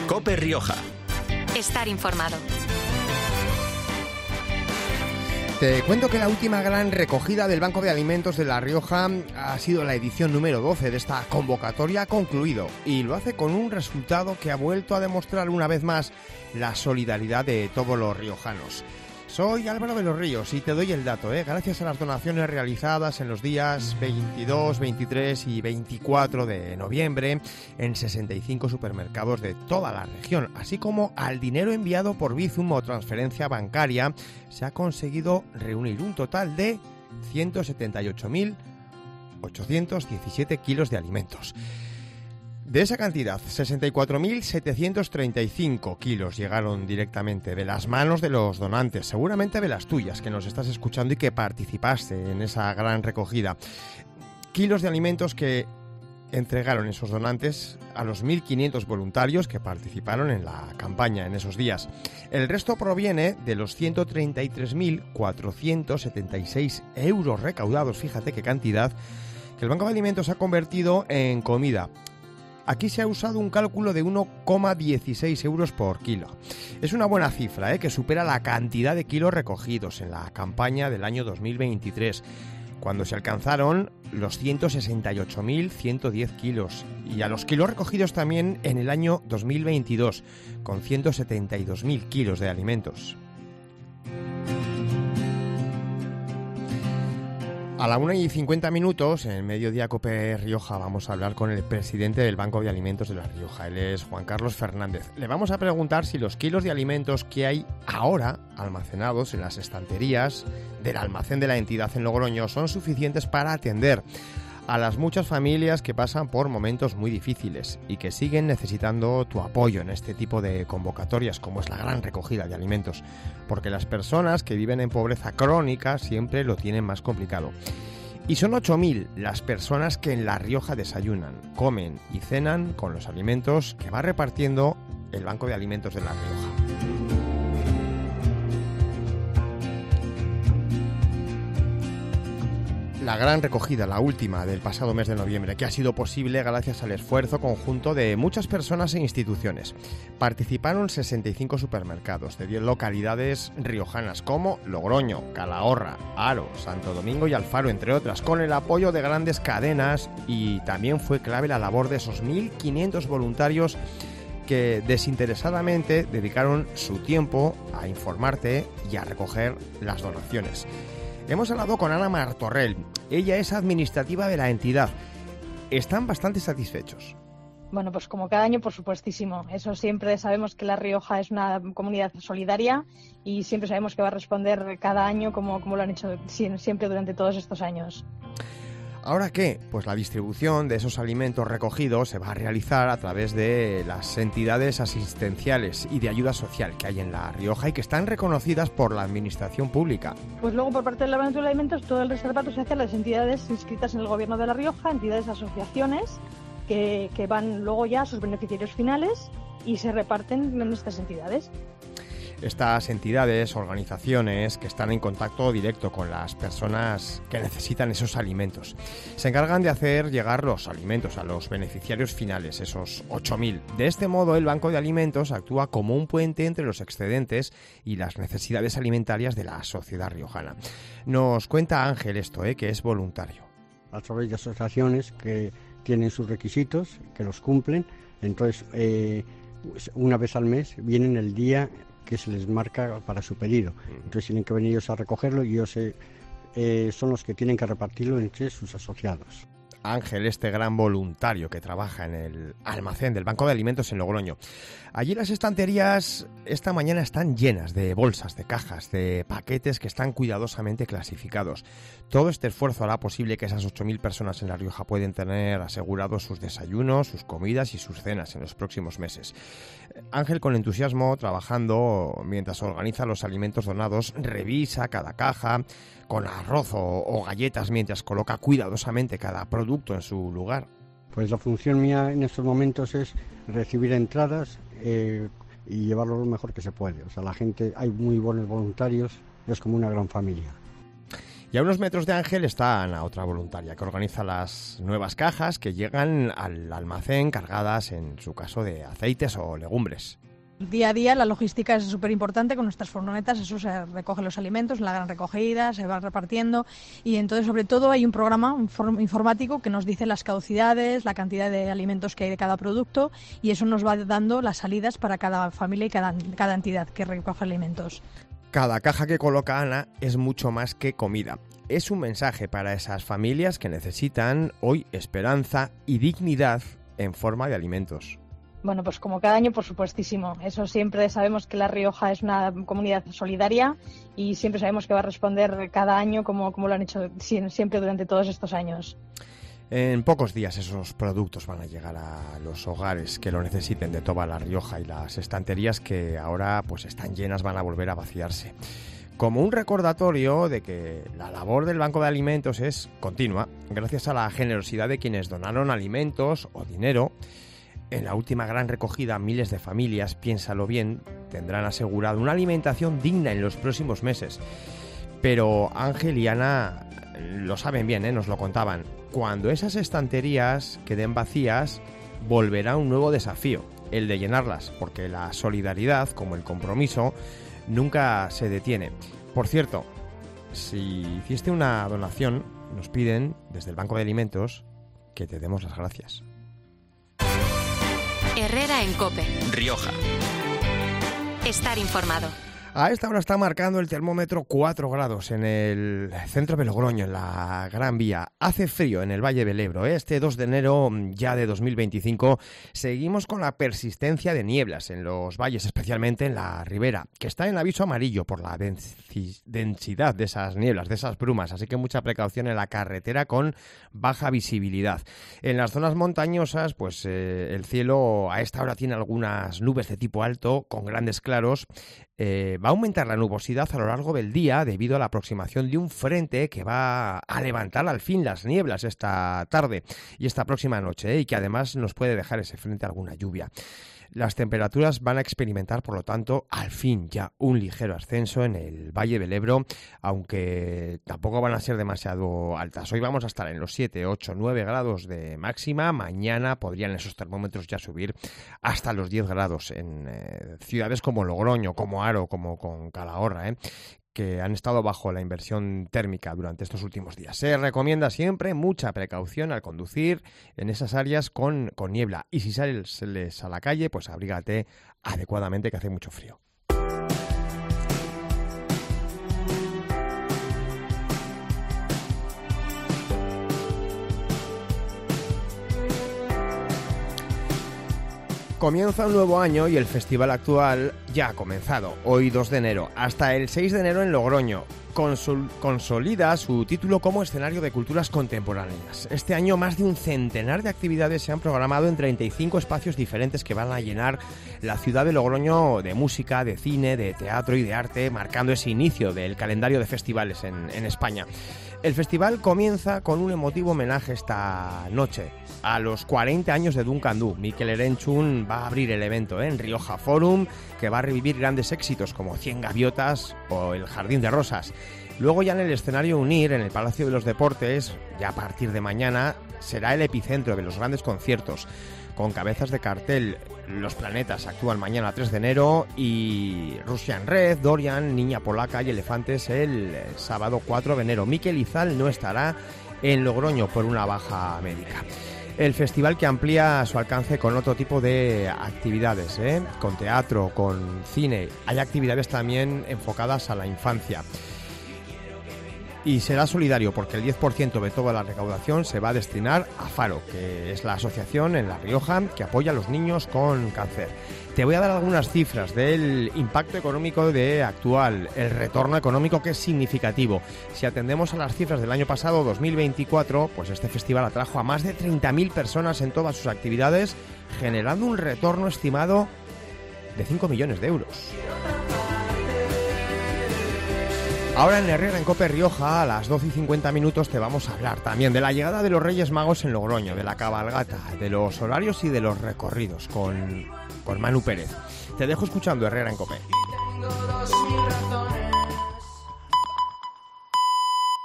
COPE Rioja. Estar informado. Te cuento que la última gran recogida del Banco de Alimentos de La Rioja ha sido la edición número 12 de esta convocatoria. Ha concluido y lo hace con un resultado que ha vuelto a demostrar una vez más la solidaridad de todos los riojanos. Soy Álvaro de los Ríos y te doy el dato, gracias a las donaciones realizadas en los días 22, 23 y 24 de noviembre en 65 supermercados de toda la región, así como al dinero enviado por Bizum o transferencia bancaria, se ha conseguido reunir un total de 178.817 kilos de alimentos. De esa cantidad, 64.735 kilos llegaron directamente de las manos de los donantes, seguramente de las tuyas, que nos estás escuchando y que participaste en esa gran recogida. Kilos de alimentos que entregaron esos donantes a los 1.500 voluntarios que participaron en la campaña en esos días. El resto proviene de los 133.476 euros recaudados, fíjate qué cantidad, que el Banco de Alimentos ha convertido en comida. Aquí se ha usado un cálculo de 1,16 euros por kilo. Es una buena cifra, que supera la cantidad de kilos recogidos en la campaña del año 2023, cuando se alcanzaron los 168.110 kilos, y a los kilos recogidos también en el año 2022, con 172.000 kilos de alimentos. A la 1:50 en Mediodía COPE Rioja vamos a hablar con el presidente del Banco de Alimentos de La Rioja. Él es Juan Carlos Fernández. Le vamos a preguntar si los kilos de alimentos que hay ahora almacenados en las estanterías del almacén de la entidad en Logroño son suficientes para atender a las muchas familias que pasan por momentos muy difíciles y que siguen necesitando tu apoyo en este tipo de convocatorias, como es la gran recogida de alimentos, porque las personas que viven en pobreza crónica siempre lo tienen más complicado. Y son 8.000 las personas que en La Rioja desayunan, comen y cenan con los alimentos que va repartiendo el Banco de Alimentos de La Rioja. La gran recogida, la última del pasado mes de noviembre, que ha sido posible gracias al esfuerzo conjunto de muchas personas e instituciones. Participaron 65 supermercados de 10 localidades riojanas como Logroño, Calahorra, Haro, Santo Domingo y Alfaro, entre otras, con el apoyo de grandes cadenas, y también fue clave la labor de esos 1.500 voluntarios que desinteresadamente dedicaron su tiempo a informarte y a recoger las donaciones. Hemos hablado con Ana Martorell. Ella es administrativa de la entidad. Están bastante satisfechos. Bueno, pues como cada año, por supuestísimo. Eso siempre sabemos que La Rioja es una comunidad solidaria y siempre sabemos que va a responder cada año como lo han hecho siempre durante todos estos años. ¿Ahora qué? Pues la distribución de esos alimentos recogidos se va a realizar a través de las entidades asistenciales y de ayuda social que hay en La Rioja y que están reconocidas por la administración pública. Pues luego, por parte del Banco de Alimentos, todo el reservato se hace a las entidades inscritas en el Gobierno de La Rioja, entidades, asociaciones, que van luego ya a sus beneficiarios finales y se reparten en estas entidades. Estas entidades, organizaciones que están en contacto directo con las personas que necesitan esos alimentos, se encargan de hacer llegar los alimentos a los beneficiarios finales, esos 8.000. De este modo, el Banco de Alimentos actúa como un puente entre los excedentes y las necesidades alimentarias de la sociedad riojana. Nos cuenta Ángel esto, que es voluntario. A través de asociaciones que tienen sus requisitos, que los cumplen, entonces una vez al mes vienen el día que se les marca para su pedido. Entonces tienen que venir ellos a recogerlo y ellos son los que tienen que repartirlo entre sus asociados. Ángel, este gran voluntario que trabaja en el almacén del Banco de Alimentos en Logroño. Allí las estanterías esta mañana están llenas de bolsas, de cajas, de paquetes que están cuidadosamente clasificados. Todo este esfuerzo hará posible que esas 8.000 personas en La Rioja pueden tener asegurados sus desayunos, sus comidas y sus cenas en los próximos meses. Ángel, con entusiasmo, trabajando mientras organiza los alimentos donados, revisa cada caja con arroz o galletas mientras coloca cuidadosamente cada producto en su lugar. Pues la función mía en estos momentos es recibir entradas y llevarlo lo mejor que se puede. O sea, la gente, hay muy buenos voluntarios, es como una gran familia. Y a unos metros de Ángel está Ana, otra voluntaria, que organiza las nuevas cajas que llegan al almacén cargadas, en su caso, de aceites o legumbres. Día a día la logística es súper importante con nuestras furgonetas, eso se recoge los alimentos, la gran recogida, se van repartiendo y entonces sobre todo hay un programa informático que nos dice las caducidades, la cantidad de alimentos que hay de cada producto y eso nos va dando las salidas para cada familia y cada entidad que recoge alimentos. Cada caja que coloca Ana es mucho más que comida. Es un mensaje para esas familias que necesitan hoy esperanza y dignidad en forma de alimentos. Bueno, pues como cada año, por supuestísimo. Eso siempre sabemos que La Rioja es una comunidad solidaria y siempre sabemos que va a responder cada año como lo han hecho siempre durante todos estos años. En pocos días esos productos van a llegar a los hogares que lo necesiten de toda La Rioja y las estanterías que ahora pues están llenas van a volver a vaciarse. Como un recordatorio de que la labor del Banco de Alimentos es continua, gracias a la generosidad de quienes donaron alimentos o dinero. En la última gran recogida, miles de familias, piénsalo bien, tendrán asegurado una alimentación digna en los próximos meses. Pero Ángel y Ana lo saben bien, nos lo contaban. Cuando esas estanterías queden vacías, volverá un nuevo desafío, el de llenarlas, porque la solidaridad, como el compromiso, nunca se detiene. Por cierto, si hiciste una donación, nos piden desde el Banco de Alimentos que te demos las gracias. Herrera en COPE. Rioja. Estar informado. A esta hora está marcando el termómetro 4 grados en el centro de Logroño, en la Gran Vía. Hace frío en el Valle del Ebro. Este 2 de enero ya de 2025 seguimos con la persistencia de nieblas en los valles, especialmente en la ribera, que está en aviso amarillo por la densidad de esas nieblas, de esas brumas. Así que mucha precaución en la carretera con baja visibilidad. En las zonas montañosas, pues el cielo a esta hora tiene algunas nubes de tipo alto con grandes claros. Va a aumentar la nubosidad a lo largo del día debido a la aproximación de un frente que va a levantar al fin las nieblas esta tarde y esta próxima noche, y que además nos puede dejar ese frente alguna lluvia. Las temperaturas van a experimentar, por lo tanto, al fin ya un ligero ascenso en el Valle del Ebro, aunque tampoco van a ser demasiado altas. Hoy vamos a estar en los 7, 8, 9 grados de máxima. Mañana podrían esos termómetros ya subir hasta los 10 grados en ciudades como Logroño, como Haro, como con Calahorra, que han estado bajo la inversión térmica durante estos últimos días. Se recomienda siempre mucha precaución al conducir en esas áreas con niebla. Y si sales a la calle, pues abrígate adecuadamente, que hace mucho frío. Comienza un nuevo año y el festival actual ya ha comenzado. Hoy 2 de enero, hasta el 6 de enero en Logroño. Consolida su título como escenario de culturas contemporáneas. Este año más de un centenar de actividades se han programado en 35 espacios diferentes que van a llenar la ciudad de Logroño de música, de cine, de teatro y de arte, marcando ese inicio del calendario de festivales en España. El festival comienza con un emotivo homenaje esta noche a los 40 años de Duncan Du. Mikel Erenchun va a abrir el evento en Rioja Forum, que va a revivir grandes éxitos como 100 gaviotas o El Jardín de Rosas. Luego ya en el escenario Unir, en el Palacio de los Deportes, ya a partir de mañana, será el epicentro de los grandes conciertos. Con cabezas de cartel, Los Planetas actúan mañana 3 de enero y Russian Red, Dorian, Niña Polaca y Elefantes el sábado 4 de enero. Mikel Izal no estará en Logroño por una baja médica. El festival que amplía su alcance con otro tipo de actividades, con teatro, con cine. Hay actividades también enfocadas a la infancia. Y será solidario porque el 10% de toda la recaudación se va a destinar a Faro, que es la asociación en La Rioja que apoya a los niños con cáncer. Te voy a dar algunas cifras del impacto económico actual, el retorno económico, que es significativo. Si atendemos a las cifras del año pasado, 2024, pues este festival atrajo a más de 30.000 personas en todas sus actividades, generando un retorno estimado de 5 millones de euros. Ahora en Herrera en COPE Rioja, a las 12:50 te vamos a hablar también de la llegada de los Reyes Magos en Logroño, de la cabalgata, de los horarios y de los recorridos con Manu Pérez. Te dejo escuchando Herrera en COPE. Tengo 2000 razones.